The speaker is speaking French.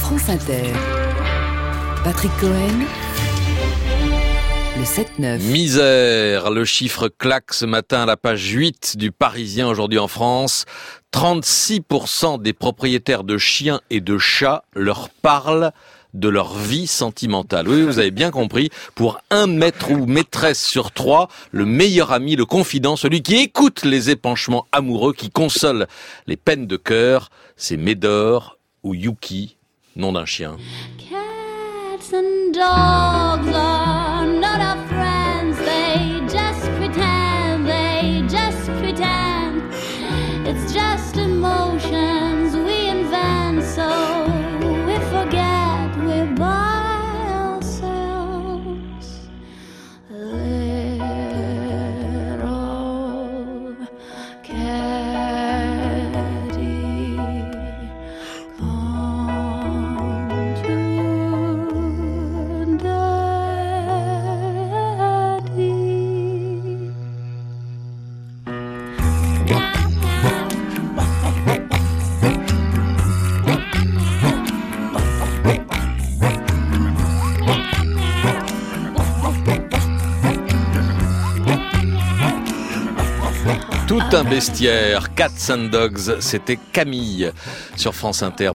France Inter. Patrick Cohen, le 7-9. Misère, le chiffre claque ce matin à la page 8 du Parisien aujourd'hui en France. 36% des propriétaires de chiens et de chats leur parlent de leur vie sentimentale. Oui, vous avez bien compris, pour un maître ou maîtresse sur 3, le meilleur ami, le confident, celui qui écoute les épanchements amoureux, qui console les peines de cœur, c'est Médor ou Yuki, nom d'un chien. Cats and dogs are not our friends, they just pretend, it's just emotions we invent, so we forget we're by ourselves. Little catty, come to daddy. Tout un bestiaire, Cats and Dogs, c'était Camille sur France Inter.